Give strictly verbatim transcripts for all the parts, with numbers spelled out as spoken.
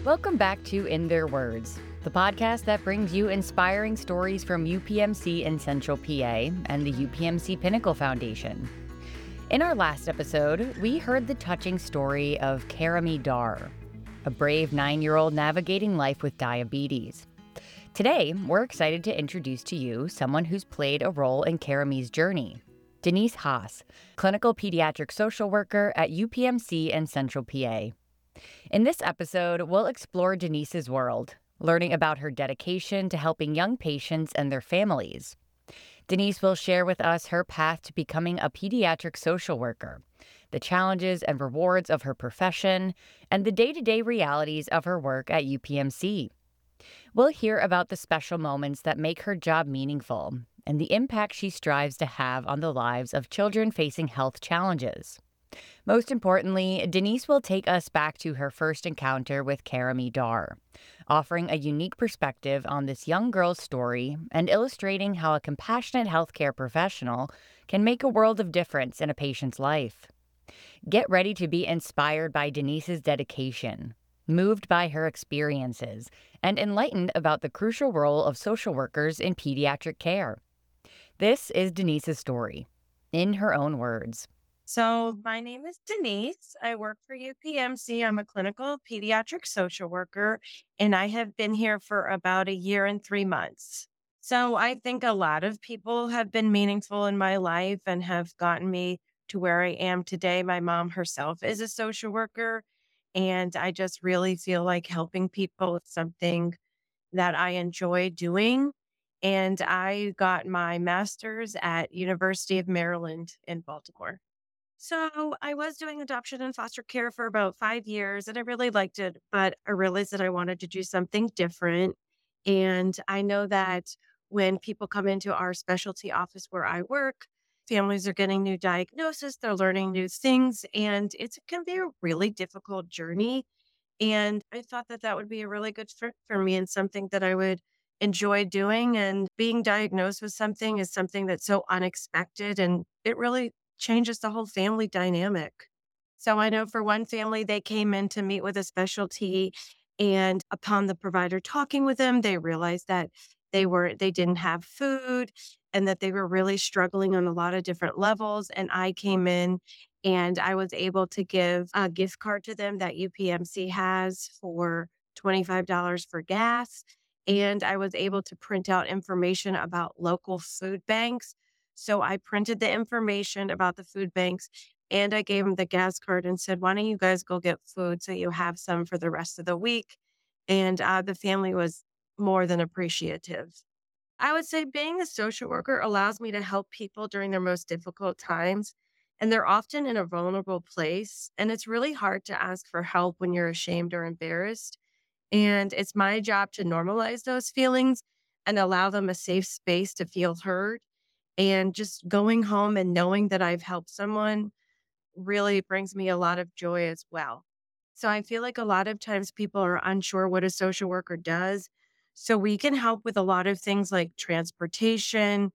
Welcome back to In Their Words, the podcast that brings you inspiring stories from U P M C in Central P A and the U P M C Pinnacle Foundation. In our last episode, we heard the touching story of Karami Dar, a brave nine-year-old navigating life with diabetes. Today, we're excited to introduce to you someone who's played a role in Karami's journey, Denise Haas, clinical pediatric social worker at U P M C in Central P A. In this episode, we'll explore Denise's world, learning about her dedication to helping young patients and their families. Denise will share with us her path to becoming a pediatric social worker, the challenges and rewards of her profession, and the day-to-day realities of her work at U P M C. We'll hear about the special moments that make her job meaningful and the impact she strives to have on the lives of children facing health challenges. Most importantly, Denise will take us back to her first encounter with Karami Dar, offering a unique perspective on this young girl's story and illustrating how a compassionate healthcare professional can make a world of difference in a patient's life. Get ready to be inspired by Denise's dedication, moved by her experiences, and enlightened about the crucial role of social workers in pediatric care. This is Denise's story, in her own words. So my name is Denise. I work for U P M C. I'm a clinical pediatric social worker, and I have been here for about a year and three months. So I think a lot of people have been meaningful in my life and have gotten me to where I am today. My mom herself is a social worker, and I just really feel like helping people is something that I enjoy doing. And I got my master's at University of Maryland in Baltimore. So I was doing adoption and foster care for about five years and I really liked it, but I realized that I wanted to do something different. And I know that when people come into our specialty office where I work, families are getting new diagnoses, they're learning new things, and it can be a really difficult journey. And I thought that that would be a really good fit for me and something that I would enjoy doing. And being diagnosed with something is something that's so unexpected and it really changes the whole family dynamic. So I know for one family, they came in to meet with a specialty, and upon the provider talking with them, they realized that they were they didn't have food and that they were really struggling on a lot of different levels. And I came in and I was able to give a gift card to them that U P M C has for twenty-five dollars for gas. And I was able to print out information about local food banks. So I printed the information about the food banks and I gave them the gas card and said, why don't you guys go get food so you have some for the rest of the week? And uh, the family was more than appreciative. I would say being a social worker allows me to help people during their most difficult times. And they're often in a vulnerable place. And it's really hard to ask for help when you're ashamed or embarrassed. And it's my job to normalize those feelings and allow them a safe space to feel heard. And just going home and knowing that I've helped someone really brings me a lot of joy as well. So I feel like a lot of times people are unsure what a social worker does. So we can help with a lot of things like transportation,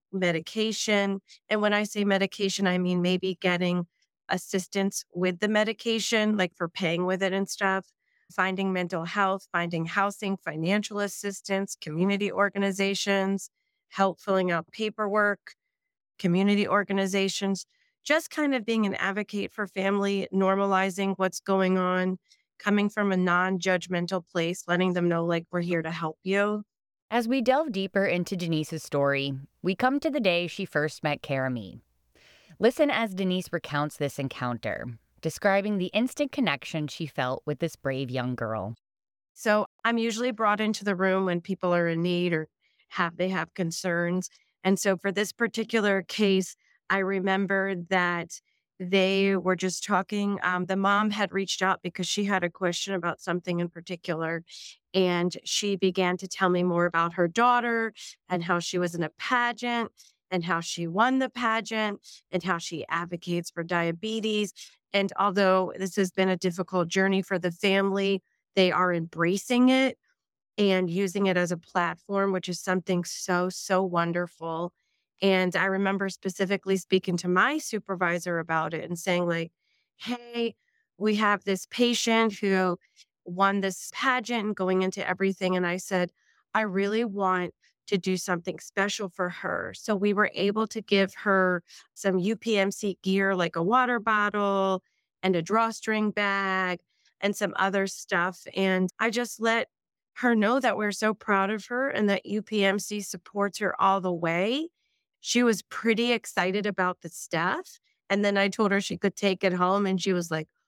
medication. And when I say medication, I mean maybe getting assistance with the medication, like for paying with it and stuff, finding mental health, finding housing, financial assistance, community organizations, help filling out paperwork, community organizations, just kind of being an advocate for family, normalizing what's going on, coming from a non judgmental place, letting them know, like, we're here to help you. As we delve deeper into Denise's story, we come to the day she first met Karami. Listen as Denise recounts this encounter, describing the instant connection she felt with this brave young girl. So I'm usually brought into the room when people are in need or have they have concerns. And so for this particular case, I remember that they were just talking. Um, the mom had reached out because she had a question about something in particular. And she began to tell me more about her daughter and how she was in a pageant and how she won the pageant and how she advocates for diabetes. And although this has been a difficult journey for the family, they are embracing it and using it as a platform, which is something so, so wonderful. And I remember specifically speaking to my supervisor about it and saying, like, hey, we have this patient who won this pageant and going into everything. And I said, I really want to do something special for her. So we were able to give her some U P M C gear, like a water bottle and a drawstring bag and some other stuff. And I just let her know that we're so proud of her and that U P M C supports her all the way. She was pretty excited about the stuff. And then I told her she could take it home and she was like,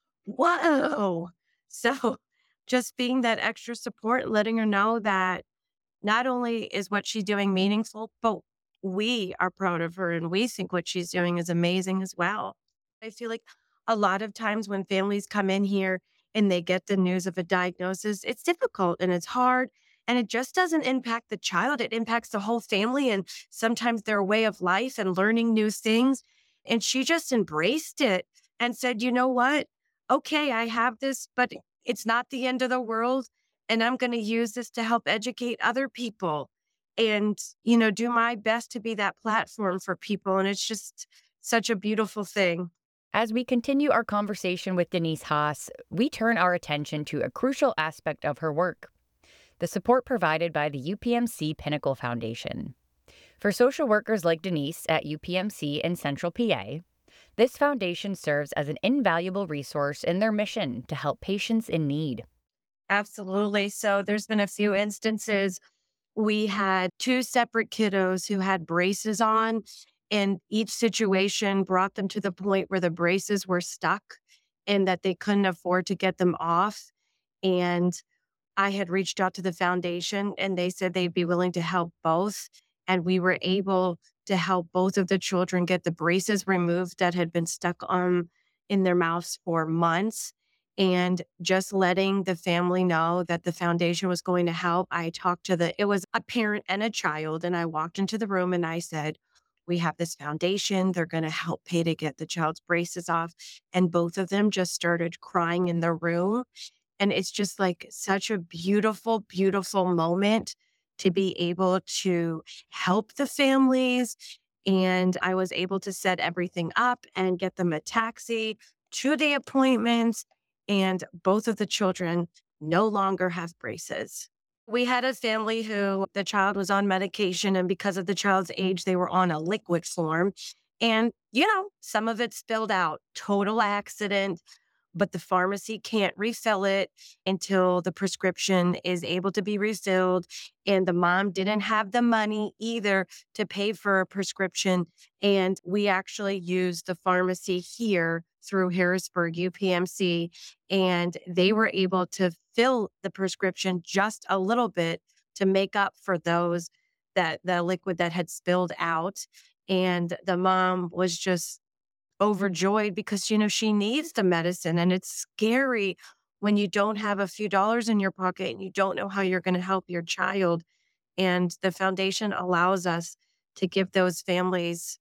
whoa. So just being that extra support, letting her know that not only is what she's doing meaningful, but we are proud of her and we think what she's doing is amazing as well. I feel like a lot of times when families come in here and they get the news of a diagnosis, it's difficult and it's hard. And it just doesn't impact the child, it impacts the whole family and sometimes their way of life and learning new things. And she just embraced it and said, you know what? Okay, I have this, but it's not the end of the world. And I'm going to use this to help educate other people and, you know, do my best to be that platform for people. And it's just such a beautiful thing. As we continue our conversation with Denise Haas, we turn our attention to a crucial aspect of her work: the support provided by the U P M C Pinnacle Foundation. For social workers like Denise at U P M C in Central P A, this foundation serves as an invaluable resource in their mission to help patients in need. Absolutely. So there's been a few instances. We had two separate kiddos who had braces on, and each situation brought them to the point where the braces were stuck and that they couldn't afford to get them off. And I had reached out to the foundation and they said they'd be willing to help both. And we were able to help both of the children get the braces removed that had been stuck on in their mouths for months. And just letting the family know that the foundation was going to help. I talked to the, it was a parent and a child. And I walked into the room and I said, we have this foundation. They're going to help pay to get the child's braces off. And both of them just started crying in the room. And it's just like such a beautiful, beautiful moment to be able to help the families. And I was able to set everything up and get them a taxi to the appointments. And both of the children no longer have braces. We had a family who the child was on medication, and because of the child's age, they were on a liquid form. And, you know, some of it spilled out, total accident, but the pharmacy can't refill it until the prescription is able to be refilled. And the mom didn't have the money either to pay for a prescription. And we actually used the pharmacy here through Harrisburg U P M C, and they were able to fill the prescription just a little bit to make up for those that the liquid that had spilled out. And the mom was just overjoyed because, you know, she needs the medicine, and it's scary when you don't have a few dollars in your pocket and you don't know how you're going to help your child. And the foundation allows us to give those families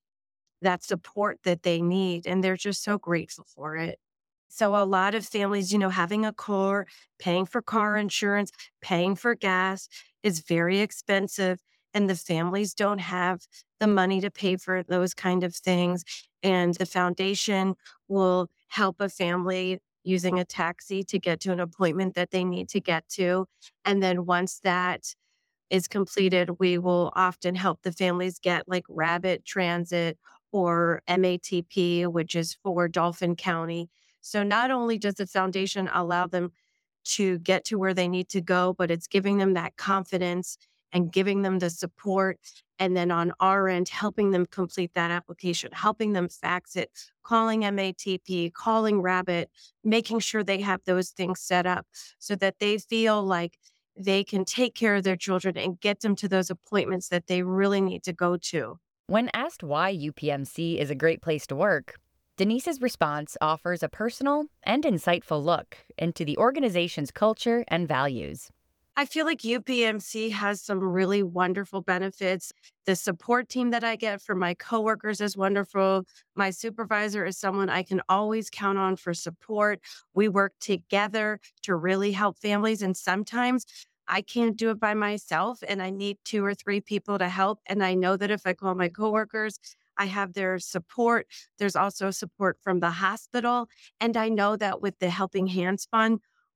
that support that they need. And they're just so grateful for it. So a lot of families, you know, having a car, paying for car insurance, paying for gas is very expensive. And the families don't have the money to pay for those kind of things. And the foundation will help a family using a taxi to get to an appointment that they need to get to. And then once that is completed, we will often help the families get like Rapid Transit or M A T P, which is for Dauphin County. So not only does the foundation allow them to get to where they need to go, but it's giving them that confidence and giving them the support. And then on our end, helping them complete that application, helping them fax it, calling M A T P, calling Rabbit, making sure they have those things set up so that they feel like they can take care of their children and get them to those appointments that they really need to go to. When asked why U P M C is a great place to work, Denise's response offers a personal and insightful look into the organization's culture and values. I feel like U P M C has some really wonderful benefits. The support team that I get from my coworkers is wonderful. My supervisor is someone I can always count on for support. We work together to really help families. And sometimes I can't do it by myself and I need two or three people to help. And I know that if I call my coworkers, I have their support. There's also support from the hospital. And I know that with the Helping Hands Fund,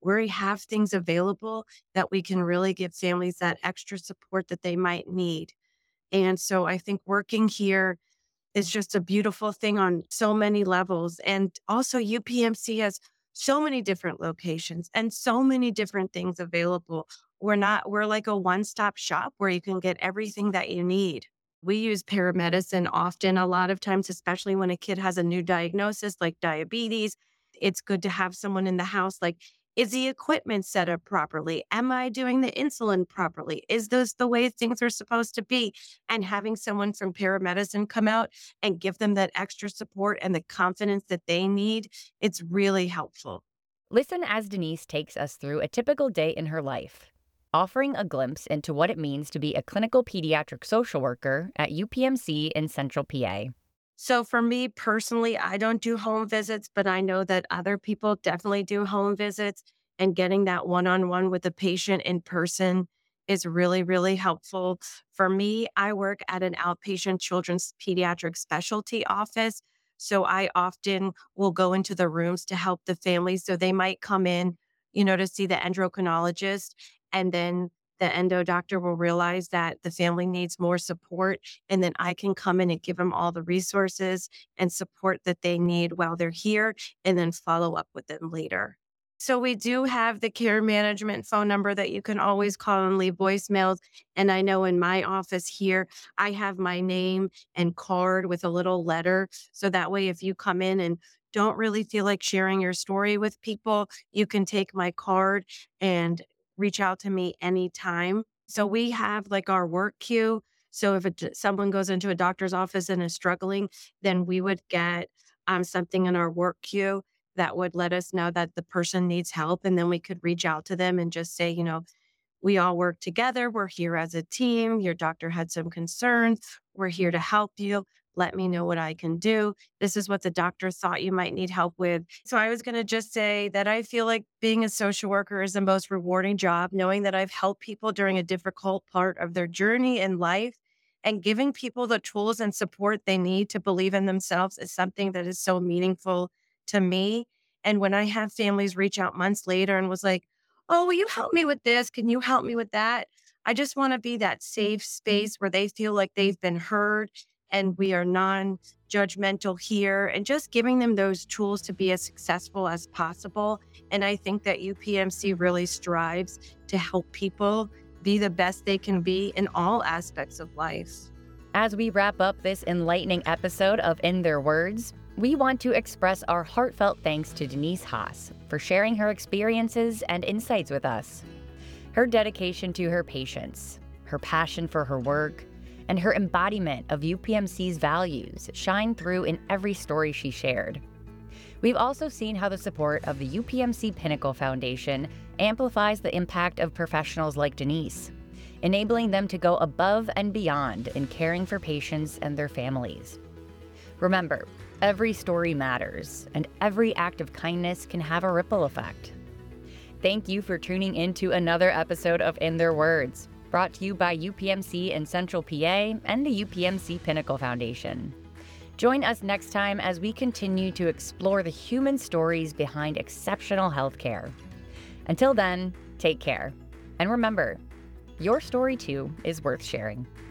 we have things available that we can really give families that extra support that they might need. And so I think working here is just a beautiful thing on so many levels. And also, U P M C has so many different locations and so many different things available. We're not, we're like a one stop shop where you can get everything that you need. We use paramedicine often, a lot of times, especially when a kid has a new diagnosis like diabetes. It's good to have someone in the house like, is the equipment set up properly? Am I doing the insulin properly? Is this the way things are supposed to be? And having someone from paramedicine come out and give them that extra support and the confidence that they need, it's really helpful. Listen as Denise takes us through a typical day in her life, offering a glimpse into what it means to be a clinical pediatric social worker at U P M C in Central P A. So for me personally, I don't do home visits, but I know that other people definitely do home visits, and getting that one-on-one with the patient in person is really, really helpful. For me, I work at an outpatient children's pediatric specialty office. So I often will go into the rooms to help the families. So they might come in, you know, to see the endocrinologist, and then the endo doctor will realize that the family needs more support. And then I can come in and give them all the resources and support that they need while they're here, and then follow up with them later. So we do have the care management phone number that you can always call and leave voicemails. And I know in my office here, I have my name and card with a little letter. So that way, if you come in and don't really feel like sharing your story with people, you can take my card and reach out to me anytime. So we have like our work queue. So if it, someone goes into a doctor's office and is struggling, then we would get um, something in our work queue that would let us know that the person needs help. And then we could reach out to them and just say, you know, we all work together. We're here as a team. Your doctor had some concerns. We're here to help you. Let me know what I can do. This is what the doctor thought you might need help with. So I was going to just say that I feel like being a social worker is the most rewarding job, knowing that I've helped people during a difficult part of their journey in life, and giving people the tools and support they need to believe in themselves is something that is so meaningful to me. And when I have families reach out months later and was like, oh, will you help me with this? Can you help me with that? I just want to be that safe space where they feel like they've been heard and we are non-judgmental here, and just giving them those tools to be as successful as possible. And I think that U P M C really strives to help people be the best they can be in all aspects of life. As we wrap up this enlightening episode of In Their Words, we want to express our heartfelt thanks to Denise Haas for sharing her experiences and insights with us. Her dedication to her patients, her passion for her work, and her embodiment of U P M C's values shine through in every story she shared. We've also seen how the support of the U P M C Pinnacle Foundation amplifies the impact of professionals like Denise, enabling them to go above and beyond in caring for patients and their families. Remember, every story matters, and every act of kindness can have a ripple effect. Thank you for tuning in to another episode of In Their Words, brought to you by U P M C in Central P A and the U P M C Pinnacle Foundation. Join us next time as we continue to explore the human stories behind exceptional healthcare. Until then, take care. And remember, your story too is worth sharing.